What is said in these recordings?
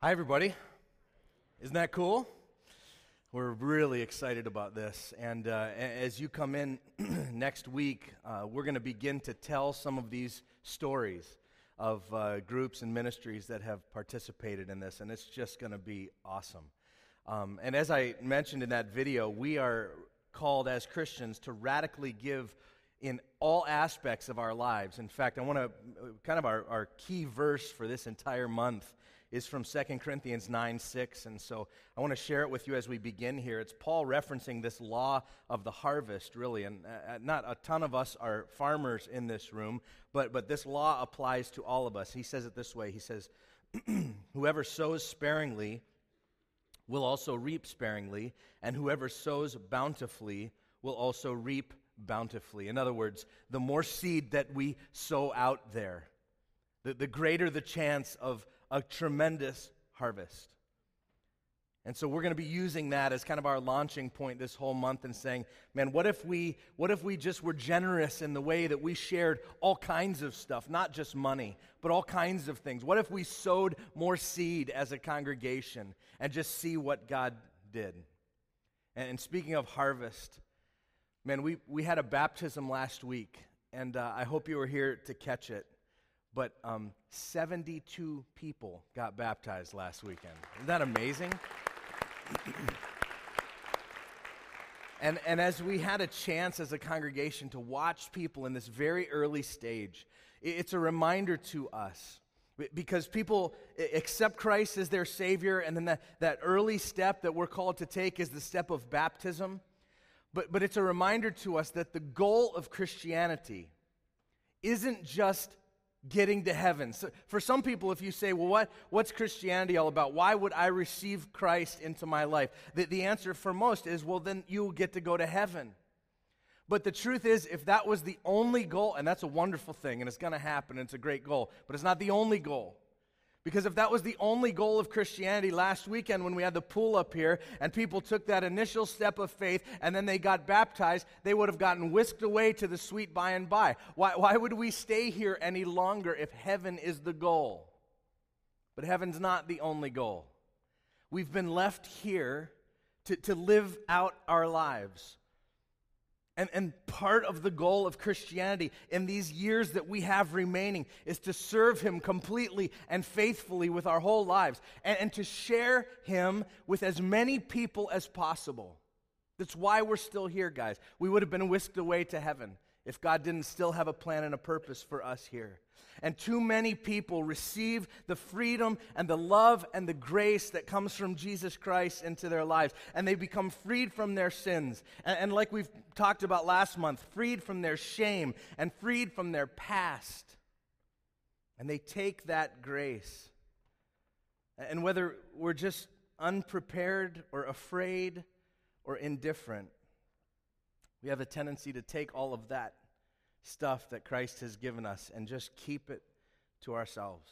Hi, everybody. Isn't that cool? We're really excited about this. And as you come in next week, we're going to begin to tell some of these stories of groups and ministries that have participated in this. And it's just going to be awesome. And as I mentioned in that video, we are called as Christians to radically give in all aspects of our lives. In fact, I want to, kind of our key verse for this entire month is from 2 Corinthians 9:6, and so I want to share it with you as we begin here. It's Paul referencing this law of the harvest, really, and not a ton of us are farmers in this room, but this law applies to all of us. He says it this way. He says, whoever sows sparingly will also reap sparingly, and whoever sows bountifully will also reap bountifully. In other words, the more seed that we sow out there, the greater the chance of a tremendous harvest. And so we're going to be using that as kind of our launching point this whole month and saying, man, what if we just were generous in the way that we shared all kinds of stuff, not just money, but all kinds of things? What if we sowed more seed as a congregation and just see what God did? And speaking of harvest, man, we had a baptism last week, and I hope you were here to catch it. But 72 people got baptized last weekend. Isn't that amazing? And as we had a chance as a congregation to watch people in this very early stage, it's a reminder to us. Because people accept Christ as their Savior, and then that early step that we're called to take is the step of baptism. But it's a reminder to us that the goal of Christianity isn't just getting to heaven. So for some people, if you say, well, what's Christianity all about? Why would I receive Christ into my life? The answer for most is, well, then you'll get to go to heaven. But the truth is, if that was the only goal, and that's a wonderful thing, and it's going to happen, and it's a great goal, but it's not the only goal. Because if that was the only goal of Christianity last weekend when we had the pool up here and people took that initial step of faith and then they got baptized, they would have gotten whisked away to the sweet by and by. Why would we stay here any longer if heaven is the goal? But heaven's not the only goal. We've been left here to live out our lives. And part of the goal of Christianity in these years that we have remaining is to serve Him completely and faithfully with our whole lives and to share Him with as many people as possible. That's why we're still here, guys. We would have been whisked away to heaven if God didn't still have a plan and a purpose for us here. And too many people receive the freedom and the love and the grace that comes from Jesus Christ into their lives. And they become freed from their sins. And like we've talked about last month, freed from their shame and freed from their past. And they take that grace. And whether we're just unprepared or afraid or indifferent, we have a tendency to take all of that stuff that Christ has given us and just keep it to ourselves.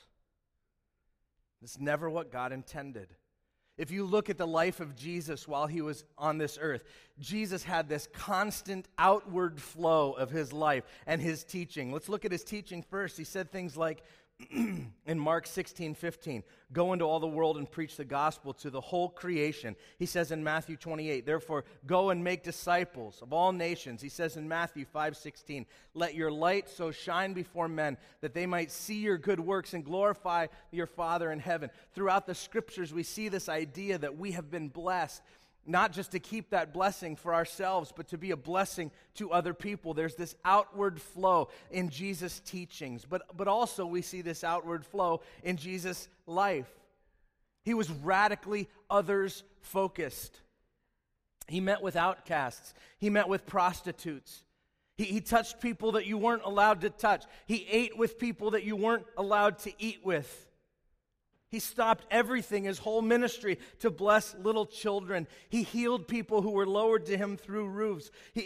It's never what God intended. If you look at the life of Jesus while He was on this earth, Jesus had this constant outward flow of His life and His teaching. Let's look at His teaching first. He said things like, in Mark 16:15, go into all the world and preach the gospel to the whole creation. He says in Matthew 28, therefore go and make disciples of all nations. He says in Matthew 5:16, let your light so shine before men that they might see your good works and glorify your Father in heaven. Throughout the scriptures we see this idea that we have been blessed, not just to keep that blessing for ourselves, but to be a blessing to other people. There's this outward flow in Jesus' teachings, but also we see this outward flow in Jesus' life. He was radically others-focused. He met with outcasts. He met with prostitutes. He touched people that you weren't allowed to touch. He ate with people that you weren't allowed to eat with. He stopped everything, His whole ministry, to bless little children. He healed people who were lowered to Him through roofs. He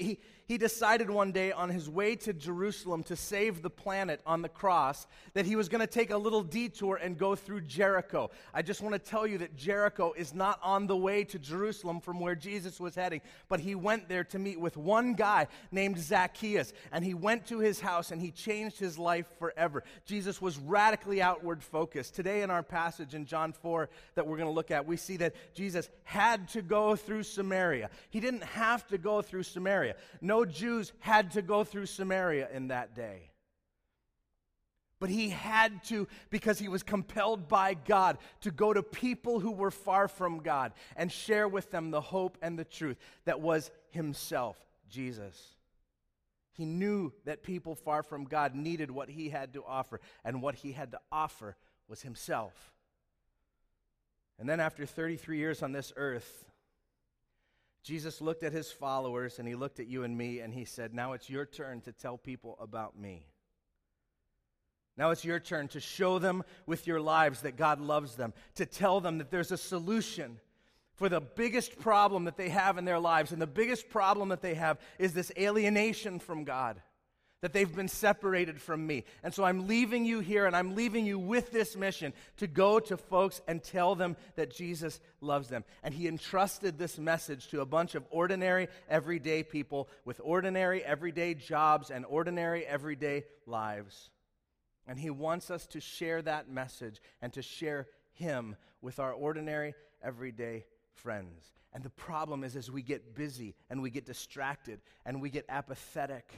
He decided one day on his way to Jerusalem to save the planet on the cross that he was going to take a little detour and go through Jericho. I just want to tell you that Jericho is not on the way to Jerusalem from where Jesus was heading, but he went there to meet with one guy named Zacchaeus, and he went to his house and he changed his life forever. Jesus was radically outward focused. Today in our passage in John 4 that we're going to look at, we see that Jesus had to go through Samaria. He didn't have to go through Samaria. No Jews had to go through Samaria in that day. But he had to because he was compelled by God to go to people who were far from God and share with them the hope and the truth that was himself, Jesus. He knew that people far from God needed what he had to offer, and what he had to offer was himself. And then after 33 years on this earth, Jesus looked at his followers and he looked at you and me and he said, now it's your turn to tell people about me. Now it's your turn to show them with your lives that God loves them, to tell them that there's a solution for the biggest problem that they have in their lives. And the biggest problem that they have is this alienation from God, that they've been separated from me. And so I'm leaving you here, and I'm leaving you with this mission to go to folks and tell them that Jesus loves them. And he entrusted this message to a bunch of ordinary, everyday people with ordinary, everyday jobs and ordinary, everyday lives. And he wants us to share that message and to share him with our ordinary, everyday friends. And the problem is, as we get busy and we get distracted and we get apathetic.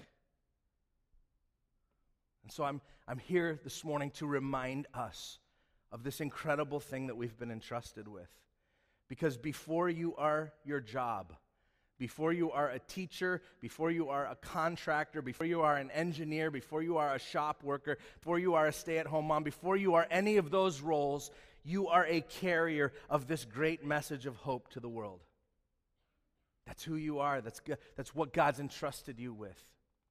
And so I'm here this morning to remind us of this incredible thing that we've been entrusted with. Because before you are your job, before you are a teacher, before you are a contractor, before you are an engineer, before you are a shop worker, before you are a stay-at-home mom, before you are any of those roles, you are a carrier of this great message of hope to the world. That's who you are. That's what God's entrusted you with.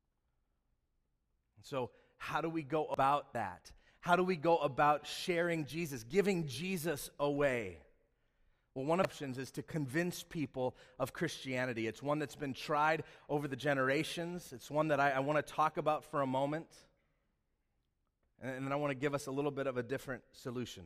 And so, how do we go about that? How do we go about sharing Jesus, giving Jesus away? Well, one of the options is to convince people of Christianity. It's one that's been tried over the generations. It's one that I want to talk about for a moment. And then I want to give us a little bit of a different solution.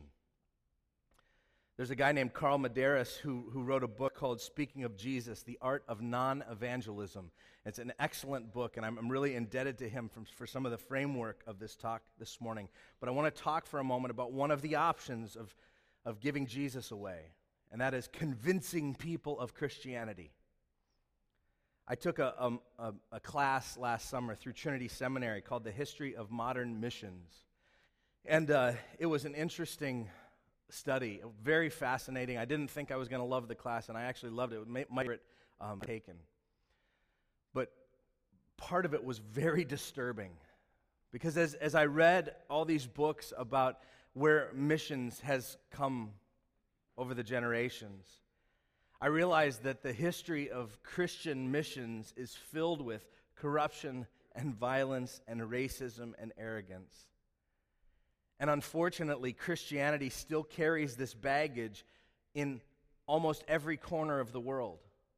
There's a guy named Carl Medeiros who wrote a book called Speaking of Jesus, The Art of Non-Evangelism. It's an excellent book, and I'm really indebted to him for some of the framework of this talk this morning. But I want to talk for a moment about one of the options of giving Jesus away, and that is convincing people of Christianity. I took a class last summer through Trinity Seminary called The History of Modern Missions. And it was an interesting study, very fascinating. I didn't think I was going to love the class, and I actually loved it. It was my favorite taken. But part of it was very disturbing, because as I read all these books about where missions has come over the generations, I realized that the history of Christian missions is filled with corruption and violence and racism and arrogance. And unfortunately, Christianity still carries this baggage in almost every corner of the world.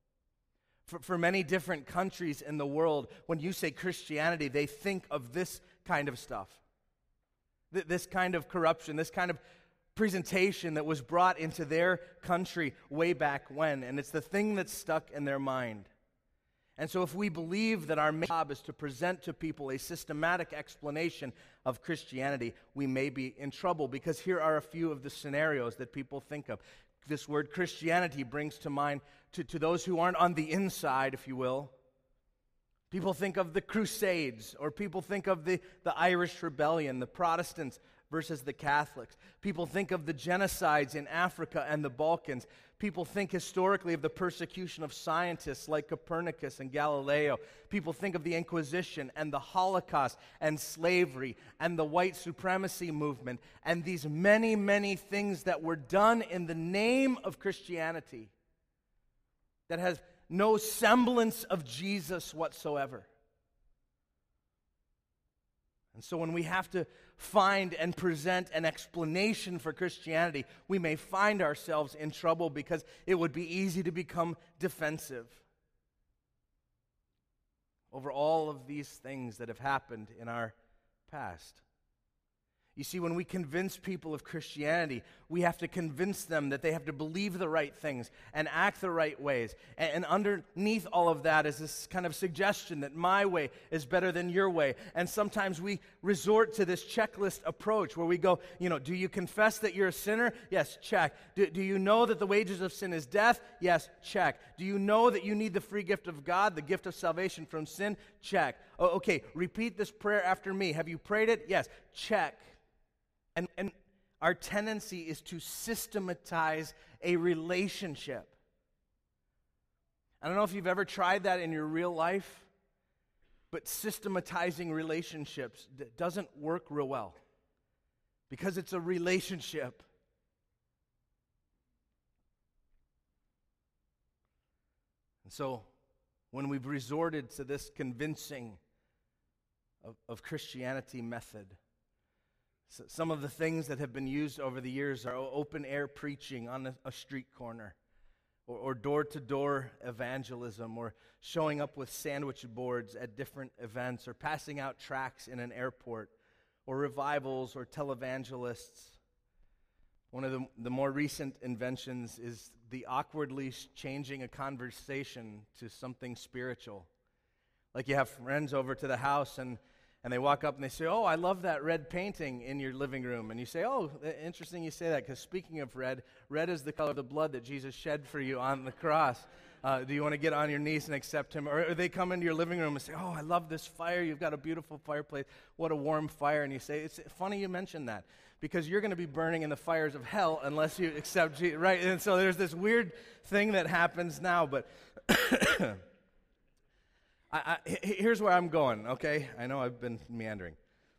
For many different countries in the world, when you say Christianity, they think of this kind of stuff. This kind of corruption, this kind of presentation that was brought into their country way back when. And it's the thing that's stuck in their mind. And so if we believe that our main job is to present to people a systematic explanation of Christianity, we may be in trouble, because here are a few of the scenarios that people think of. This word Christianity brings to mind, to those who aren't on the inside, if you will. People think of the Crusades, or people think of the Irish Rebellion, the Protestants versus the Catholics. People think of the genocides in Africa and the Balkans. People think historically of the persecution of scientists like Copernicus and Galileo. People think of the Inquisition and the Holocaust and slavery and the white supremacy movement and these many, many things that were done in the name of Christianity that has no semblance of Jesus whatsoever. And so when we have to find and present an explanation for Christianity, we may find ourselves in trouble, because it would be easy to become defensive. over all of these things that have happened in our past. You see, when we convince people of Christianity, we have to convince them that they have to believe the right things and act the right ways. And underneath all of that is this kind of suggestion that my way is better than your way. And sometimes we resort to this checklist approach where we go, do you confess that you're a sinner? Yes, check. Do you know that the wages of sin is death? Yes, check. Do you know that you need the free gift of God, the gift of salvation from sin? Check. Oh, okay, repeat this prayer after me. Have you prayed it? Yes, check. And our tendency is to systematize a relationship. I don't know if you've ever tried that in your real life, but systematizing relationships doesn't work real well because it's a relationship. And so when we've resorted to this convincing of Christianity method, so some of the things that have been used over the years are open-air preaching on a street corner, or door-to-door evangelism, or showing up with sandwich boards at different events, or passing out tracts in an airport, or revivals, or televangelists. One of the more recent inventions is the awkwardly changing a conversation to something spiritual. Like you have friends over to the house, and they walk up and they say, "Oh, I love that red painting in your living room." And you say, "Oh, interesting you say that, because speaking of red is the color of the blood that Jesus shed for you on the cross. Do you want to get on your knees and accept him?" Or they come into your living room and say, "Oh, I love this fire. You've got a beautiful fireplace. What a warm fire." And you say, "It's funny you mention that, because you're going to be burning in the fires of hell unless you accept Jesus." Right? And so there's this weird thing that happens now, but here's where I'm going, okay? I know I've been meandering.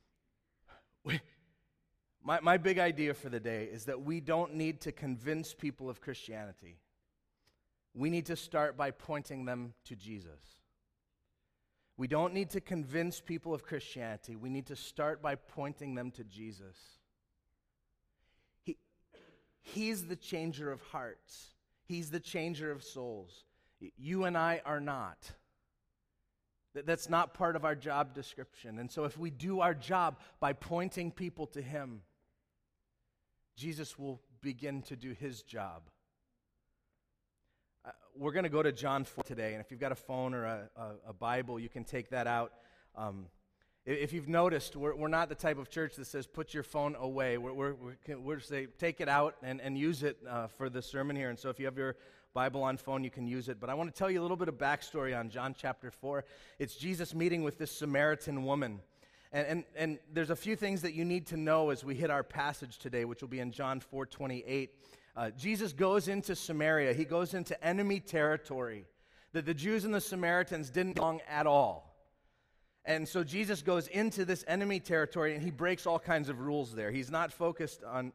My big idea for the day is that we don't need to convince people of Christianity. We need to start by pointing them to Jesus. We don't need to convince people of Christianity. We need to start by pointing them to Jesus. He's the changer of hearts. He's the changer of souls. You and I are not. That's not part of our job description. And so if we do our job by pointing people to him, Jesus will begin to do his job. We're going to go to John 4 today, and if you've got a phone or a Bible, you can take that out. If you've noticed, we're not the type of church that says, put your phone away. We're say, take it out and use it for the sermon here. And so if you have your Bible on phone, you can use it. But I want to tell you a little bit of backstory on John chapter 4. It's Jesus meeting with this Samaritan woman. And there's a few things that you need to know as we hit our passage today, which will be in John 4:28. Jesus goes into Samaria. He goes into enemy territory that the Jews and the Samaritans didn't belong at all. And so Jesus goes into this enemy territory, and he breaks all kinds of rules there. He's not focused on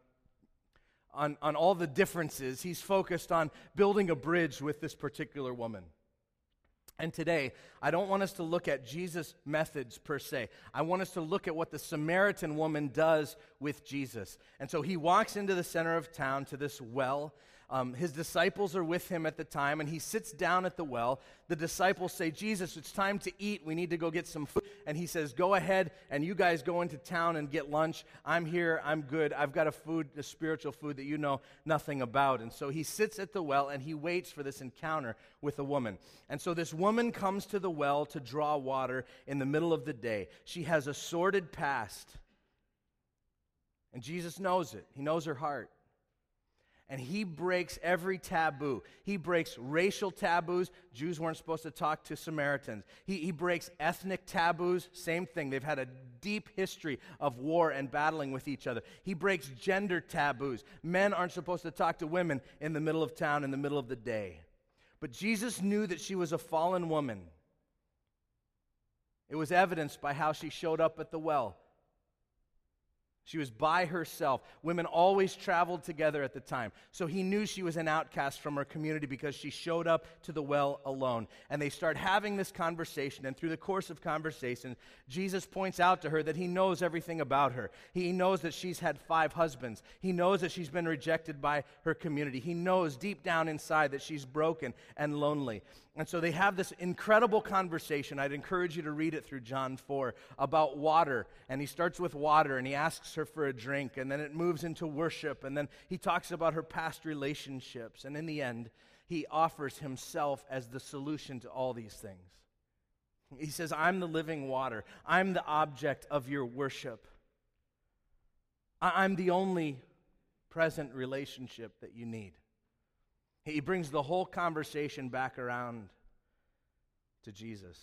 all the differences. He's focused on building a bridge with this particular woman. And today, I don't want us to look at Jesus' methods per se. I want us to look at what the Samaritan woman does with Jesus. And so he walks into the center of town to this well. His disciples are with him at the time, and he sits down at the well. The disciples say, "Jesus, it's time to eat. We need to go get some food." And he says, "Go ahead, and you guys go into town and get lunch. I'm here. I'm good. I've got a spiritual food that you know nothing about." And so he sits at the well, and he waits for this encounter with a woman. And so this woman comes to the well to draw water in the middle of the day. She has a sordid past, and Jesus knows it. He knows her heart. And he breaks every taboo. He breaks racial taboos. Jews weren't supposed to talk to Samaritans. He breaks ethnic taboos. Same thing. They've had a deep history of war and battling with each other. He breaks gender taboos. Men aren't supposed to talk to women in the middle of town in the middle of the day. But Jesus knew that she was a fallen woman. It was evidenced by how she showed up at the well. She was by herself. Women always traveled together at the time. So he knew she was an outcast from her community because she showed up to the well alone. And they start having this conversation. And through the course of conversation, Jesus points out to her that he knows everything about her. He knows that she's had 5 husbands. He knows that she's been rejected by her community. He knows deep down inside that she's broken and lonely. And so they have this incredible conversation. I'd encourage you to read it through John 4 about water. And he starts with water, and he asks her for a drink, and then it moves into worship, and then he talks about her past relationships. And in the end, he offers himself as the solution to all these things. He says, I'm the living water. I'm the object of your worship. I'm the only present relationship that you need. He brings the whole conversation back around to Jesus.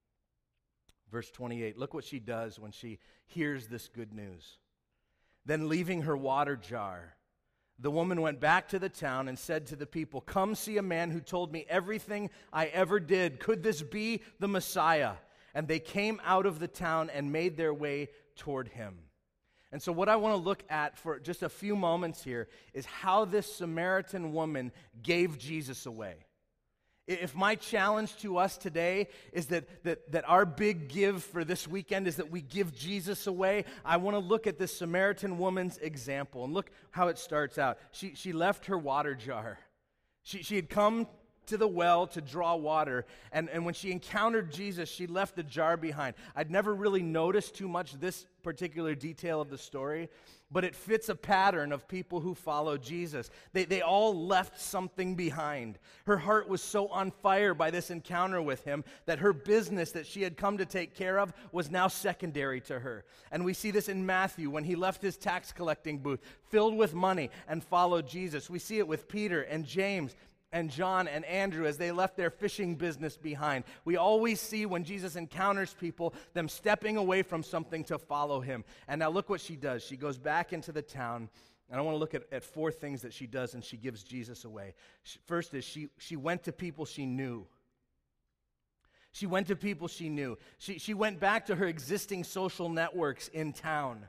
Verse 28, look what she does when she hears this good news. Then leaving her water jar, the woman went back to the town and said to the people, come see a man who told me everything I ever did. Could this be the Messiah? And they came out of the town and made their way toward him. And so what I want to look at for just a few moments here is how this Samaritan woman gave Jesus away. If my challenge to us today is that our big give for this weekend is that we give Jesus away, I want to look at this Samaritan woman's example. And look how it starts out. She left her water jar. She had come to the well to draw water, and when she encountered Jesus, she left the jar behind. I'd never really noticed too much this particular detail of the story, but it fits a pattern of people who follow Jesus. They all left something behind. Her heart was so on fire by this encounter with him that her business that she had come to take care of was now secondary to her. And we see this in Matthew when he left his tax collecting booth filled with money and followed Jesus. We see it with Peter and James and John and Andrew as they left their fishing business behind. We always see when Jesus encounters people, them stepping away from something to follow him. And now look what she does. She goes back into the town, and I want to look at four things that she does, and she gives Jesus away. First is she went to people she knew. She went to people she knew. She went back to her existing social networks in town.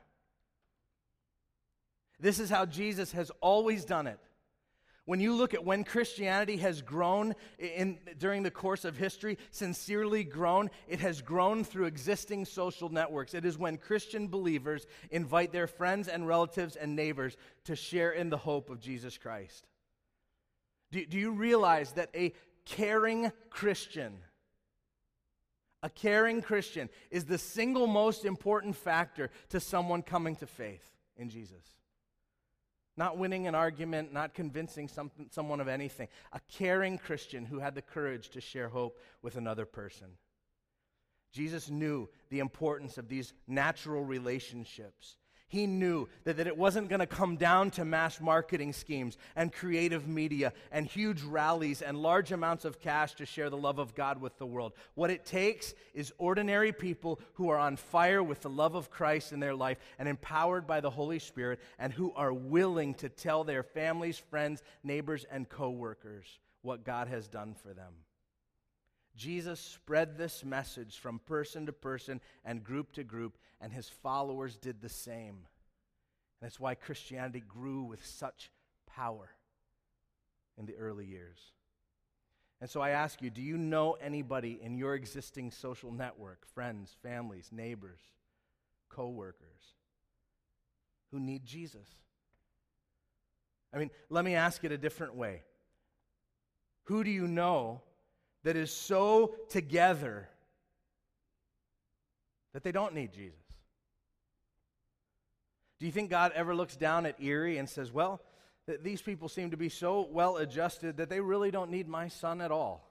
This is how Jesus has always done it. When you look at when Christianity has grown during the course of history, sincerely grown, it has grown through existing social networks. It is when Christian believers invite their friends and relatives and neighbors to share in the hope of Jesus Christ. Do you realize that a caring Christian is the single most important factor to someone coming to faith in Jesus? Not winning an argument, not convincing someone of anything. A caring Christian who had the courage to share hope with another person. Jesus knew the importance of these natural relationships. He knew that it wasn't going to come down to mass marketing schemes and creative media and huge rallies and large amounts of cash to share the love of God with the world. What it takes is ordinary people who are on fire with the love of Christ in their life and empowered by the Holy Spirit and who are willing to tell their families, friends, neighbors, and co-workers what God has done for them. Jesus spread this message from person to person and group to group, and his followers did the same. And that's why Christianity grew with such power in the early years. And so I ask you, do you know anybody in your existing social network, friends, families, neighbors, co-workers, who need Jesus? I mean, let me ask it a different way. Who do you know that is so together that they don't need Jesus? Do you think God ever looks down at Erie and says, well, these people seem to be so well adjusted that they really don't need my son at all?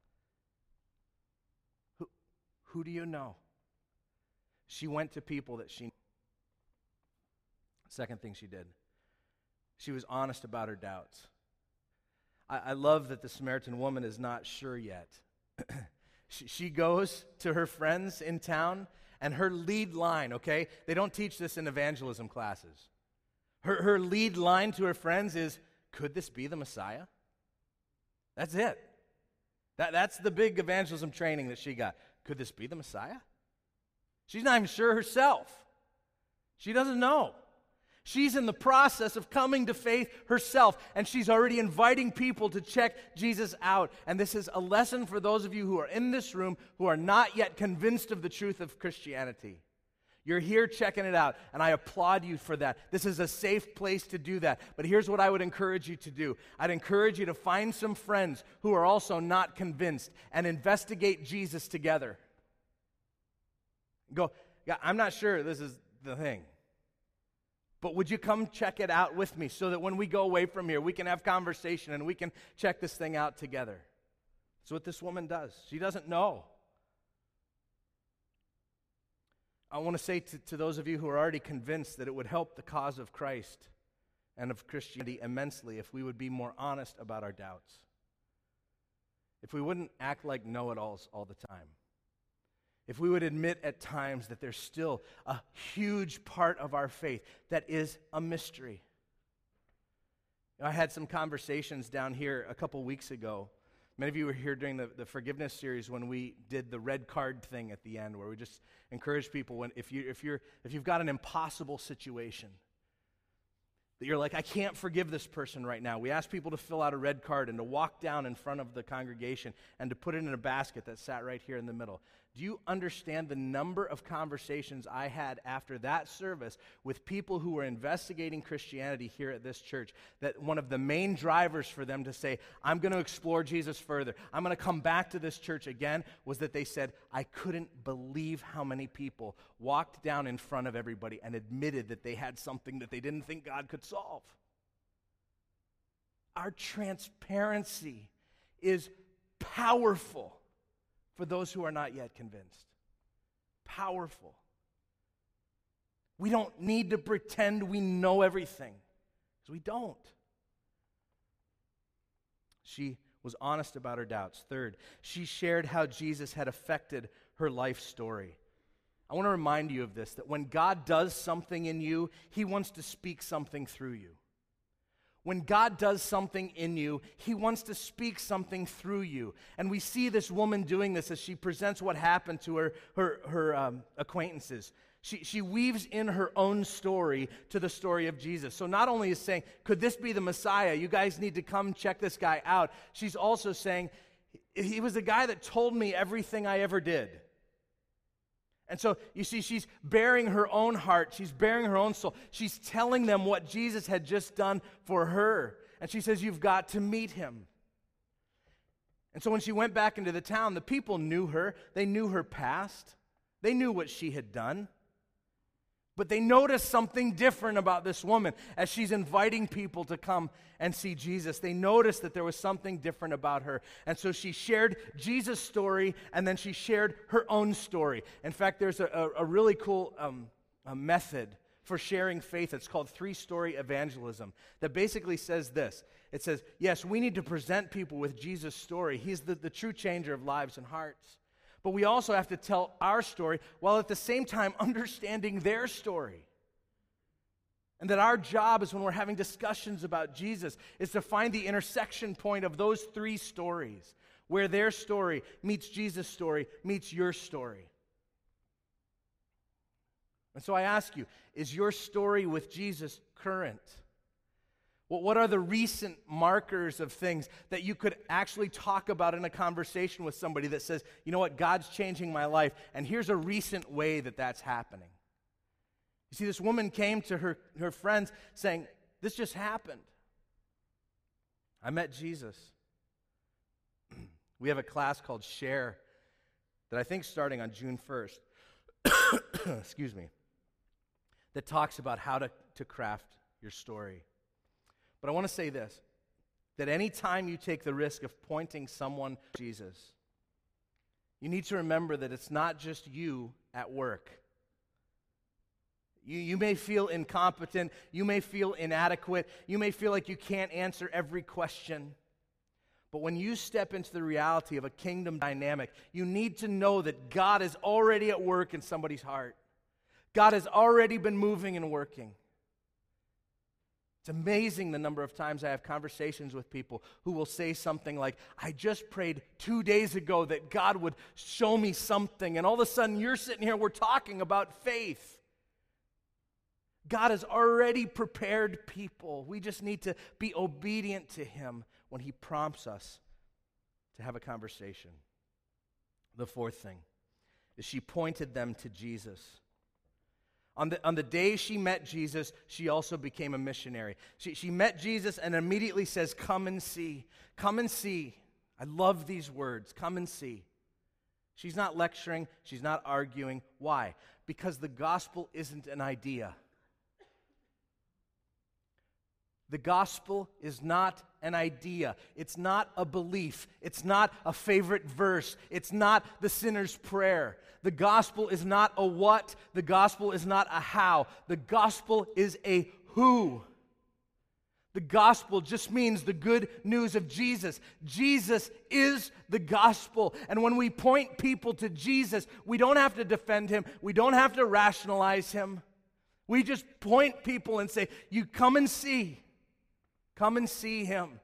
Who do you know? She went to people that she knew. Second thing she did, she was honest about her doubts. I love that the Samaritan woman is not sure yet. She goes to her friends in town, and her lead line, okay? They don't teach this in evangelism classes. Her lead line to her friends is, could this be the Messiah? That's it. That's the big evangelism training that she got. Could this be the Messiah? She's not even sure herself. She doesn't know. She's in the process of coming to faith herself, and she's already inviting people to check Jesus out. And this is a lesson for those of you who are in this room who are not yet convinced of the truth of Christianity. You're here checking it out, and I applaud you for that. This is a safe place to do that. But here's what I would encourage you to do. I'd encourage you to find some friends who are also not convinced and investigate Jesus together. Go, yeah, I'm not sure this is the thing. But would you come check it out with me so that when we go away from here, we can have conversation and we can check this thing out together? That's what this woman does. She doesn't know. I want to say to those of you who are already convinced that it would help the cause of Christ and of Christianity immensely if we would be more honest about our doubts. If we wouldn't act like know-it-alls all the time. If we would admit at times that there's still a huge part of our faith that is a mystery. I had some conversations down here a couple weeks ago. Many of you were here during the forgiveness series when we did the red card thing at the end, where we just encourage people if you've got an impossible situation that you're like, I can't forgive this person right now. We asked people to fill out a red card and to walk down in front of the congregation and to put it in a basket that sat right here in the middle. Do you understand the number of conversations I had after that service with people who were investigating Christianity here at this church, that one of the main drivers for them to say, I'm going to explore Jesus further, I'm going to come back to this church again, was that they said, I couldn't believe how many people walked down in front of everybody and admitted that they had something that they didn't think God could solve. Our transparency is powerful for those who are not yet convinced. Powerful. We don't need to pretend we know everything, because we don't. She was honest about her doubts. Third, she shared how Jesus had affected her life story. I want to remind you of this, that when God does something in you, He wants to speak something through you. When God does something in you, He wants to speak something through you. And we see this woman doing this as she presents what happened to her acquaintances. She weaves in her own story to the story of Jesus. So not only is saying, could this be the Messiah? You guys need to come check this guy out. She's also saying, he was the guy that told me everything I ever did. And so, you see, she's bearing her own heart. She's bearing her own soul. She's telling them what Jesus had just done for her. And she says, you've got to meet Him. And so when she went back into the town, the people knew her. They knew her past. They knew what she had done. But they noticed something different about this woman as she's inviting people to come and see Jesus. They noticed that there was something different about her. And so she shared Jesus' story, and then she shared her own story. In fact, there's a really cool method for sharing faith. It's called 3-story evangelism that basically says this. It says, yes, we need to present people with Jesus' story. He's the true changer of lives and hearts. But we also have to tell our story while at the same time understanding their story. And that our job is when we're having discussions about Jesus is to find the intersection point of those 3 stories, where their story meets Jesus' story, meets your story. And so I ask you, is your story with Jesus current? Well, what are the recent markers of things that you could actually talk about in a conversation with somebody that says, you know what, God's changing my life, and here's a recent way that that's happening? You see, this woman came to her friends saying, this just happened. I met Jesus. We have a class called Share that I think starting on June 1st, excuse me, that talks about how to craft your story. But I want to say this, that any time you take the risk of pointing someone to Jesus, you need to remember that it's not just you at work. You may feel incompetent, you may feel inadequate, you may feel like you can't answer every question. But when you step into the reality of a kingdom dynamic, you need to know that God is already at work in somebody's heart. God has already been moving and working. It's amazing the number of times I have conversations with people who will say something like, I just prayed 2 days ago that God would show me something, and all of a sudden you're sitting here, we're talking about faith. God has already prepared people. We just need to be obedient to Him when He prompts us to have a conversation. The 4th thing is she pointed them to Jesus. On the day she met Jesus, she also became a missionary. She met Jesus and immediately says, "Come and see. Come and see." I love these words, "come and see." She's not lecturing. She's not arguing. Why? Because the gospel isn't an idea. The gospel is not an idea. It's not a belief. It's not a favorite verse. It's not the sinner's prayer. The gospel is not a what. The gospel is not a how. The gospel is a who. The gospel just means the good news of Jesus. Jesus is the gospel. And when we point people to Jesus, we don't have to defend him. We don't have to rationalize him. We just point people and say, "You come and see. Come and see him."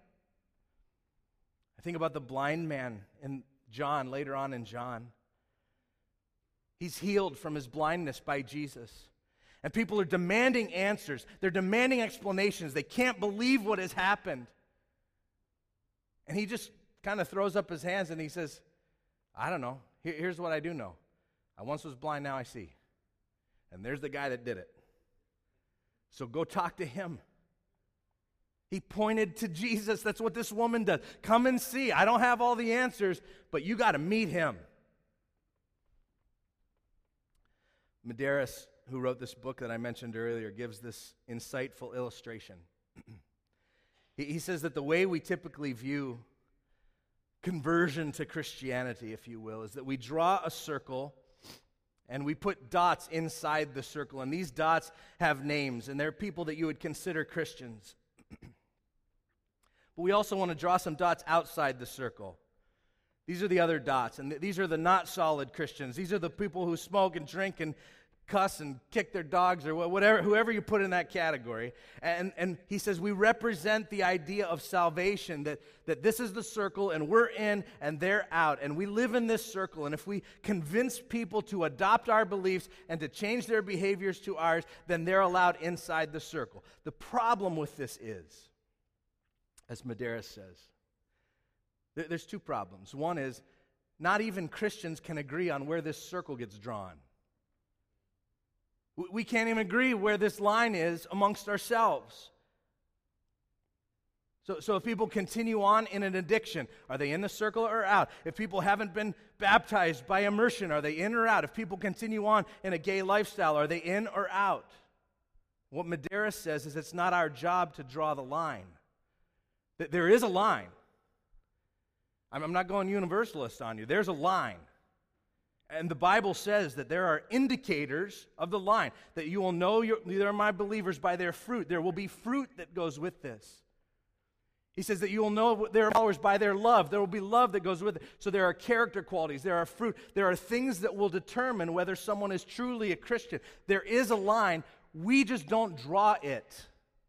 I think about the blind man in John, later on in John. He's healed from his blindness by Jesus. And people are demanding answers. They're demanding explanations. They can't believe what has happened. And he just kind of throws up his hands and he says, "I don't know. Here's what I do know. I once was blind, now I see. And there's the guy that did it. So go talk to him." He pointed to Jesus. That's what this woman does. Come and see. I don't have all the answers, but you got to meet him. Medeiros, who wrote this book that I mentioned earlier, gives this insightful illustration. He says that the way we typically view conversion to Christianity, if you will, is that we draw a circle and we put dots inside the circle. And these dots have names, and they're people that you would consider Christians. But we also want to draw some dots outside the circle. These are the other dots, and these are the not solid Christians. These are the people who smoke and drink and cuss and kick their dogs or whatever, whoever you put in that category. And he says we represent the idea of salvation, that this is the circle and we're in and they're out. And we live in this circle. And if we convince people to adopt our beliefs and to change their behaviors to ours, then they're allowed inside the circle. The problem with this is, as Medeiros says, there's two problems. One is, not even Christians can agree on where this circle gets drawn. We can't even agree where this line is amongst ourselves. So if people continue on in an addiction, are they in the circle or out? If people haven't been baptized by immersion, are they in or out? If people continue on in a gay lifestyle, are they in or out? What Medeiros says is it's not our job to draw the line. There is a line. I'm not going universalist on you. There's a line. And the Bible says that there are indicators of the line, that you will know they're my believers by their fruit. There will be fruit that goes with this. He says that you will know their followers by their love. There will be love that goes with it. So there are character qualities. There are fruit. There are things that will determine whether someone is truly a Christian. There is a line. We just don't draw it.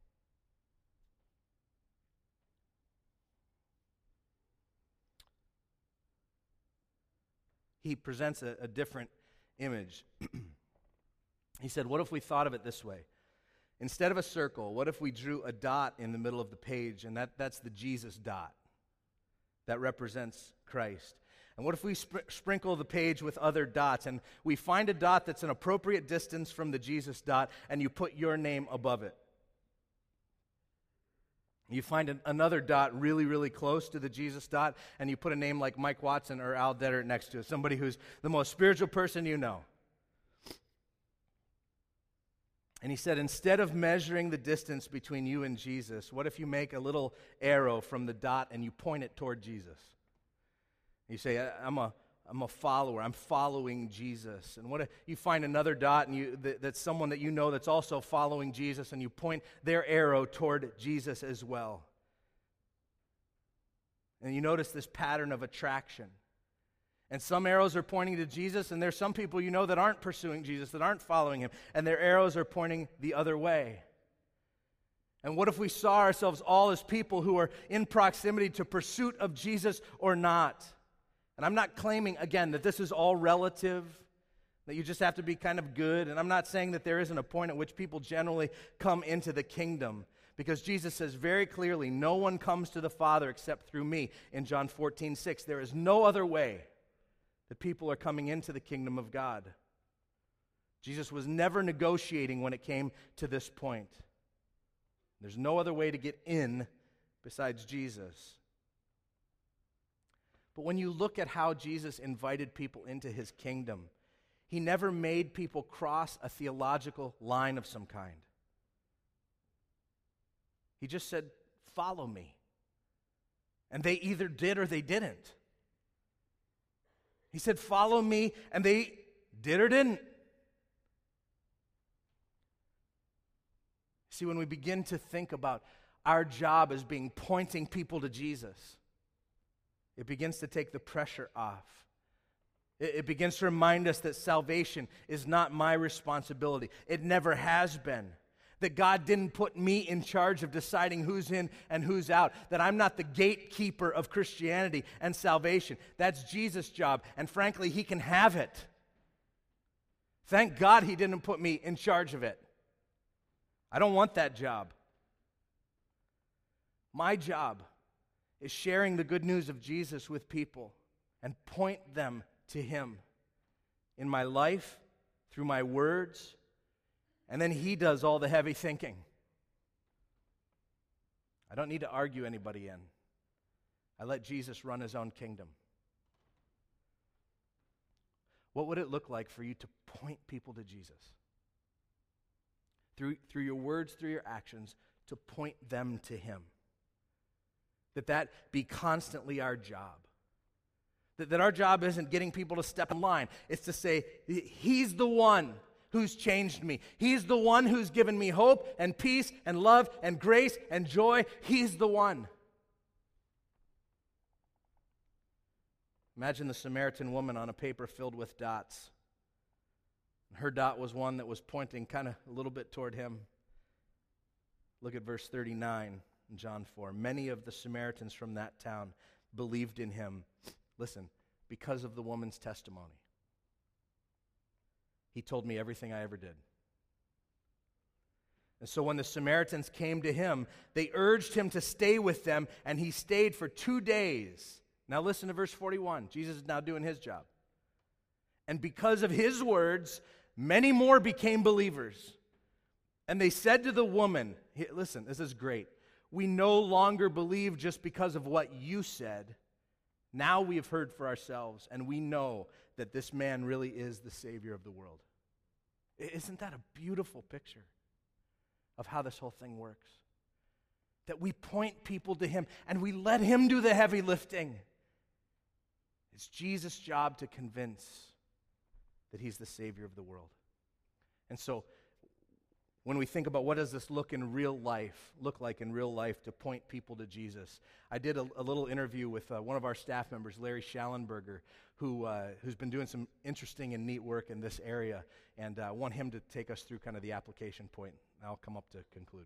He presents a different image. He said, what if we thought of it this way? Instead of a circle, what if we drew a dot in the middle of the page, and that's the Jesus dot that represents Christ? And what if we sprinkle the page with other dots, and we find a dot that's an appropriate distance from the Jesus dot, and you put your name above it? You find another dot really, really close to the Jesus dot, and you put a name like Mike Watson or Al Detter next to it, somebody who's the most spiritual person you know. And he said, instead of measuring the distance between you and Jesus, what if you make a little arrow from the dot and you point it toward Jesus? You say, I'm a follower. I'm following Jesus. And what if you find another dot and that's someone that you know that's also following Jesus, and you point their arrow toward Jesus as well? And you notice this pattern of attraction. And some arrows are pointing to Jesus, and there's some people you know that aren't pursuing Jesus, that aren't following him, and their arrows are pointing the other way. And what if we saw ourselves all as people who are in proximity to pursuit of Jesus or not? And I'm not claiming, again, that this is all relative, that you just have to be kind of good. And I'm not saying that there isn't a point at which people generally come into the kingdom, because Jesus says very clearly, no one comes to the Father except through me in John 14:6. There is no other way that people are coming into the kingdom of God. Jesus was never negotiating when it came to this point. There's no other way to get in besides Jesus. But when you look at how Jesus invited people into his kingdom, he never made people cross a theological line of some kind. He just said, "Follow me." And they either did or they didn't. He said, "Follow me," and they did or didn't. See, when we begin to think about our job as being pointing people to Jesus, it begins to take the pressure off. It begins to remind us that salvation is not my responsibility. It never has been. That God didn't put me in charge of deciding who's in and who's out. That I'm not the gatekeeper of Christianity and salvation. That's Jesus' job, and frankly, he can have it. Thank God he didn't put me in charge of it. I don't want that job. My job is sharing the good news of Jesus with people and point them to him in my life, through my words, and then he does all the heavy thinking. I don't need to argue anybody in. I let Jesus run his own kingdom. What would it look like for you to point people to Jesus? Through your words, through your actions, to point them to him. That be constantly our job. That our job isn't getting people to step in line. It's to say, he's the one who's changed me. He's the one who's given me hope and peace and love and grace and joy. He's the one. Imagine the Samaritan woman on a paper filled with dots. Her dot was one that was pointing kind of a little bit toward him. Look at verse 39 in John 4. Many of the Samaritans from that town believed in him. Listen, because of the woman's testimony. He told me everything I ever did. And so when the Samaritans came to him, they urged him to stay with them, and he stayed for 2 days. Now listen to verse 41. Jesus is now doing his job. And because of his words, many more became believers. And they said to the woman, listen, this is great. We no longer believe just because of what you said. Now we have heard for ourselves, and we know that this man really is the Savior of the world. Isn't that a beautiful picture of how this whole thing works? That we point people to him, and we let him do the heavy lifting. It's Jesus' job to convince that he's the Savior of the world. And so, when we think about what does this look like in real life to point people to Jesus, I did a little interview with one of our staff members, Larry Schallenberger, who's been doing some interesting and neat work in this area, and I want him to take us through kind of the application point. I'll come up to conclude.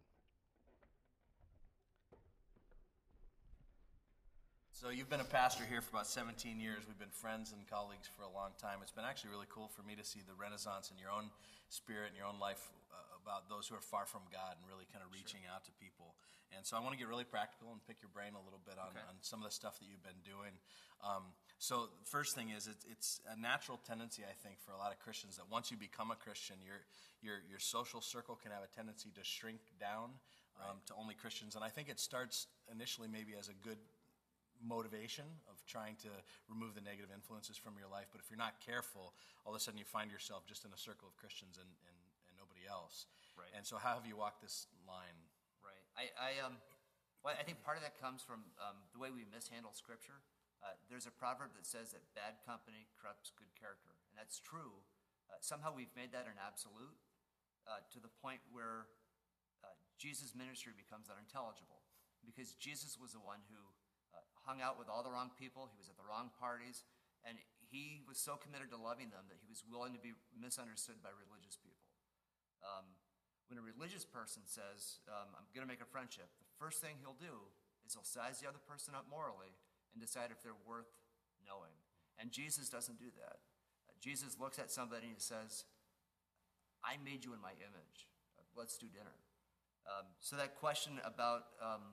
So you've been a pastor here for about 17 years. We've been friends and colleagues for a long time. It's been actually really cool for me to see the renaissance in your own spirit and your own life about those who are far from God and really kind of reaching out to people. And so I want to get really practical and pick your brain a little bit on some of the stuff that you've been doing. So the first thing is it's a natural tendency, I think, for a lot of Christians that once you become a Christian, your social circle can have a tendency to shrink down to only Christians. And I think it starts initially maybe as a good motivation of trying to remove the negative influences from your life. But if you're not careful, all of a sudden you find yourself just in a circle of Christians and nobody else. Right. And so how have you walked this line? Right. I think part of that comes from the way we mishandle Scripture. There's a proverb that says that bad company corrupts good character. And that's true. Somehow we've made that an absolute to the point where Jesus' ministry becomes unintelligible. Because Jesus was the one who hung out with all the wrong people. He was at the wrong parties. And he was so committed to loving them that he was willing to be misunderstood by religious people. When a religious person says, I'm going to make a friendship, the first thing he'll do is he'll size the other person up morally and decide if they're worth knowing. And Jesus doesn't do that. Jesus looks at somebody and he says, I made you in my image. Let's do dinner. So that question about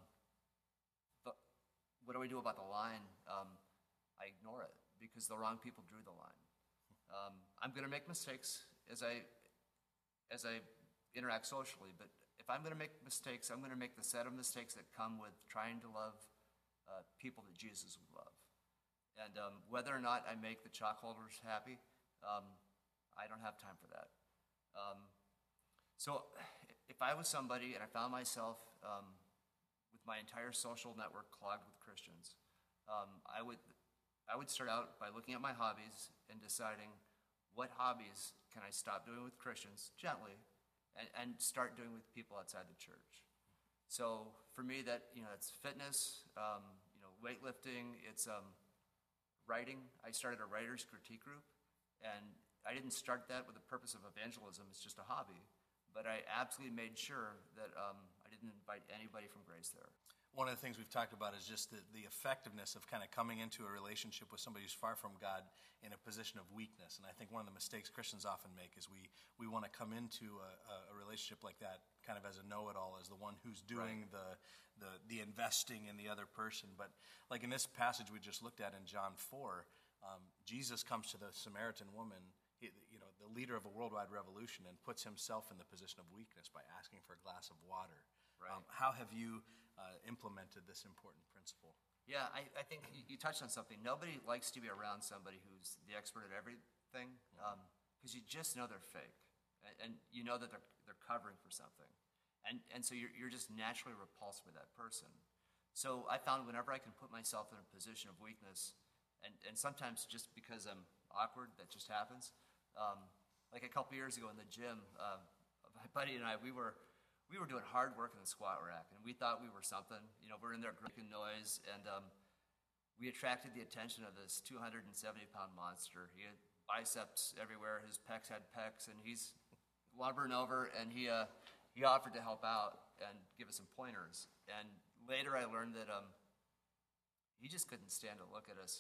what do we do about the line? I ignore it because the wrong people drew the line. I'm going to make mistakes as I as I interact socially. But if I'm going to make mistakes, I'm going to make the set of mistakes that come with trying to love people that Jesus would love. And whether or not I make the chalk holders happy, I don't have time for that. So if I was somebody and I found myself with my entire social network clogged with Christians, I would start out by looking at my hobbies and deciding what hobbies can I stop doing with Christians gently and start doing with people outside the church. So for me, that's fitness, weightlifting. It's writing. I started a writer's critique group, and I didn't start that with the purpose of evangelism. It's just a hobby. But I absolutely made sure that I didn't invite anybody from Grace there. One of the things we've talked about is just the effectiveness of kind of coming into a relationship with somebody who's far from God in a position of weakness. And I think one of the mistakes Christians often make is we want to come into a relationship like that kind of as a know-it-all, as the one who's doing the investing in the other person. But like in this passage we just looked at in John 4, Jesus comes to the Samaritan woman, the leader of a worldwide revolution, and puts himself in the position of weakness by asking for a glass of water. Right. How have you implemented this important principle? Yeah, I think you touched on something. Nobody likes to be around somebody who's the expert at everything, because you just know they're fake, and you know that they're covering for something, and so you're just naturally repulsed by that person. So I found whenever I can put myself in a position of weakness, and sometimes just because I'm awkward, that just happens. Like a couple years ago in the gym, my buddy and I, we were doing hard work in the squat rack, and we thought we were something. We're in there making noise, and we attracted the attention of this 270-pound monster. He had biceps everywhere. His pecs had pecs, and he's lumbering over, and he offered to help out and give us some pointers. And later I learned that he just couldn't stand to look at us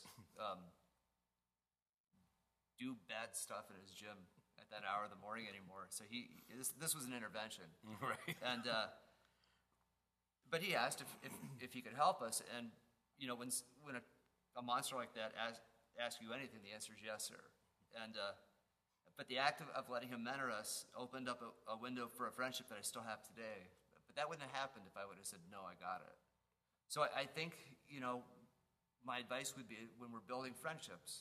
do bad stuff in his gym at that hour of the morning anymore. So this was an intervention. Right. And but he asked if he could help us. And when a monster like that asks you anything, the answer is yes, sir. And but the act of letting him mentor us opened up a window for a friendship that I still have today. But that wouldn't have happened if I would have said, no, I got it. So I think my advice would be, when we're building friendships,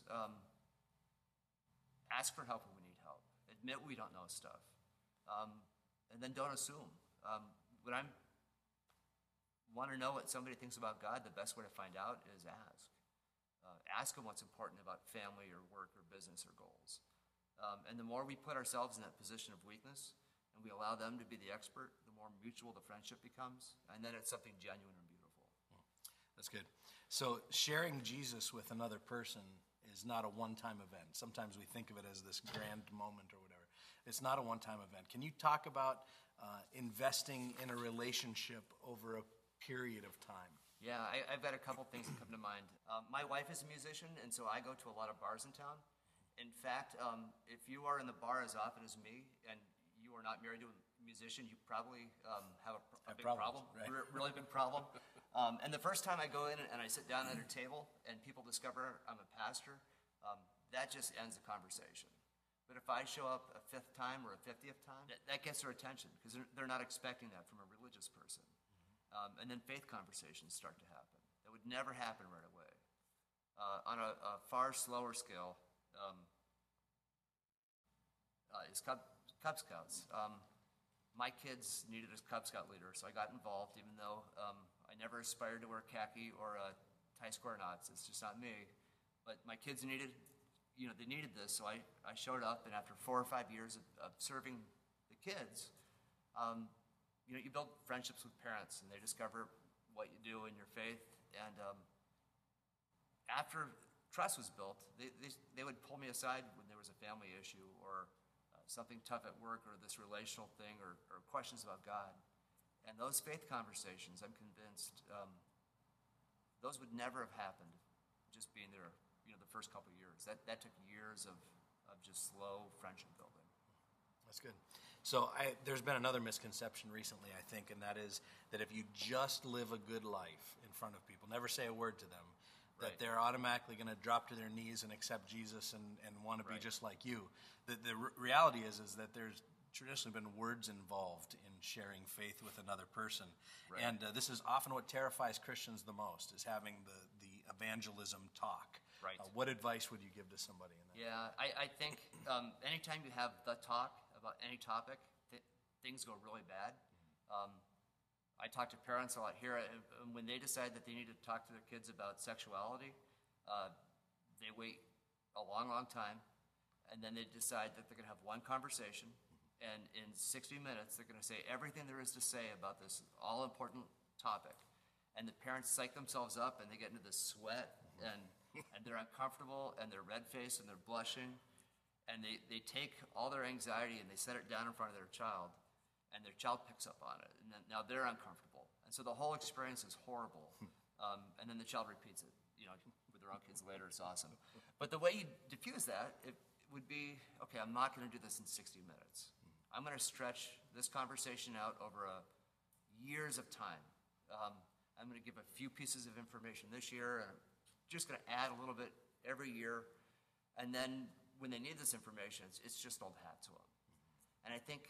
ask for help when we need help. Admit we don't know stuff. And then don't assume. When I want to know what somebody thinks about God, the best way to find out is ask. Ask them what's important about family or work or business or goals. And the more we put ourselves in that position of weakness and we allow them to be the expert, the more mutual the friendship becomes. And then it's something genuine and beautiful. That's good. So sharing Jesus with another person is not a one-time event. Sometimes we think of it as this grand moment or whatever. It's not a one-time event. Can you talk about investing in a relationship over a period of time? Yeah, I've got a couple things that come to mind. My wife is a musician, and so I go to a lot of bars in town. In fact, if you are in the bar as often as me, and you are not married to a musician, you probably have a big problem, right? Really big problem. And the first time I go in and I sit down at a table and people discover I'm a pastor, that just ends the conversation. But if I show up a fifth time or a 50th time, that gets their attention because they're not expecting that from a religious person. And then faith conversations start to happen. That would never happen right away. On a far slower scale is Cub Scouts. My kids needed a Cub Scout leader, so I got involved, even though I never aspired to wear khaki or tie square knots. It's just not me. But my kids needed this, so I showed up, and after 4 or 5 years of serving the kids, you build friendships with parents, and they discover what you do in your faith. And after trust was built, they would pull me aside when there was a family issue or something tough at work or this relational thing or questions about God. And those faith conversations, I'm convinced, those would never have happened just being there, the first couple of years. That took years of just slow friendship building. That's good. So there's been another misconception recently, I think, and that is that if you just live a good life in front of people, never say a word to them, that they're automatically going to drop to their knees and accept Jesus and want to be just like you. The reality is that there's traditionally been words involved in sharing faith with another person. Right. And this is often what terrifies Christians the most, is having the evangelism talk. Right. What advice would you give to somebody in that? Yeah, I think anytime you have the talk about any topic, things go really bad. I talk to parents a lot here, and when they decide that they need to talk to their kids about sexuality, they wait a long, long time, and then they decide that they're going to have one conversation, and in 60 minutes, they're going to say everything there is to say about this all-important topic. And the parents psych themselves up, and they get into this sweat, and they're uncomfortable, and they're red-faced, and they're blushing, and they take all their anxiety, and they set it down in front of their child, and their child picks up on it, and then now they're uncomfortable. And so the whole experience is horrible, and then the child repeats it, with their own kids later. It's awesome. But the way you diffuse that, it would be, okay, I'm not going to do this in 60 minutes. I'm going to stretch this conversation out over years of time. I'm going to give a few pieces of information this year, and I'm just going to add a little bit every year. And then when they need this information, it's just old hat to them. And I think,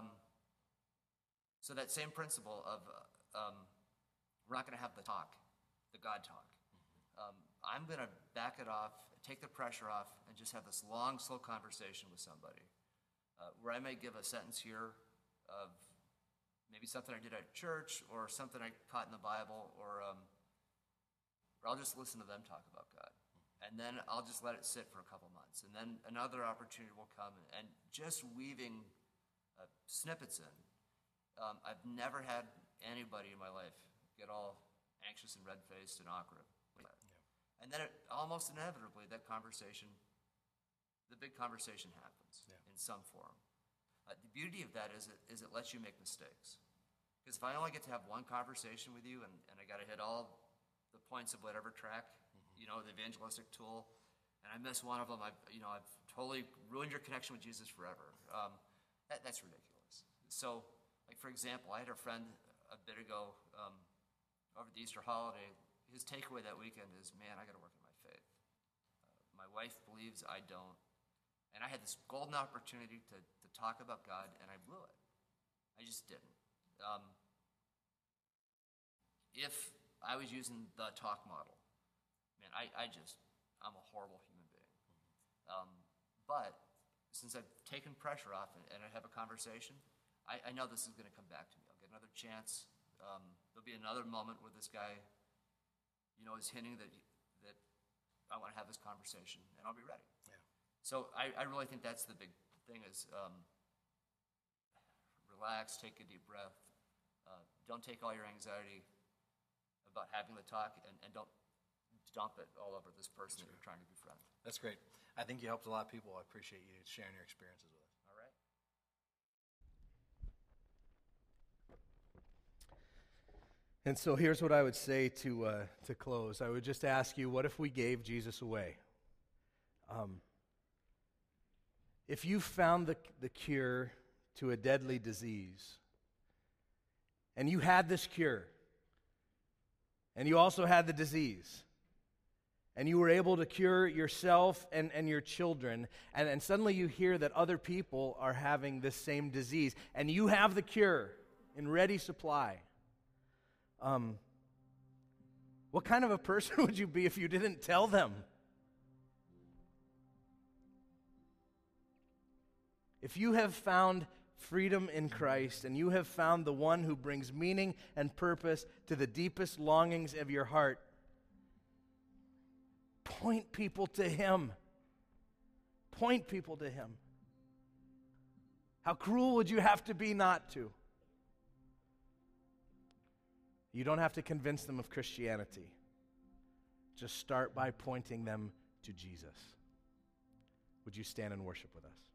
so that same principle of we're not going to have the talk, the God talk. I'm going to back it off, take the pressure off, and just have this long, slow conversation with somebody where I may give a sentence here of maybe something I did at church or something I caught in the Bible, or I'll just listen to them talk about God. And then I'll just let it sit for a couple months. And then another opportunity will come, and just weaving snippets in. I've never had anybody in my life get all anxious and red-faced and awkward. And then almost inevitably, that conversation, the big conversation happens in some form. The beauty of that is it lets you make mistakes. Because if I only get to have one conversation with you, and I got to hit all the points of whatever track, the evangelistic tool, and I miss one of them, I've totally ruined your connection with Jesus forever. That's ridiculous. So, like, for example, I had a friend a bit ago over the Easter holiday. His takeaway that weekend is, man, I got to work on my faith. My wife believes I don't. And I had this golden opportunity to talk about God, and I blew it. I just didn't. If I was using the talk model, man, I'm a horrible human being. But since I've taken pressure off and I have a conversation, I know this is going to come back to me. I'll get another chance. There'll be another moment where this guy, is hinting that I want to have this conversation, and I'll be ready. Yeah. So I really think that's the big thing is relax, take a deep breath. Don't take all your anxiety about having the talk, and don't dump it all over this person that you're trying to befriend. That's great. I think you helped a lot of people. I appreciate you sharing your experiences with us. All right. And so here's what I would say to close. I would just ask you, what if we gave Jesus away? If you found the cure to a deadly disease, and you had this cure, and you also had the disease, and you were able to cure yourself and your children, and suddenly you hear that other people are having this same disease, and you have the cure in ready supply, what kind of a person would you be if you didn't tell them? If you have found freedom in Christ, and you have found the one who brings meaning and purpose to the deepest longings of your heart, point people to Him. Point people to Him. How cruel would you have to be not to? You don't have to convince them of Christianity. Just start by pointing them to Jesus. Would you stand and worship with us?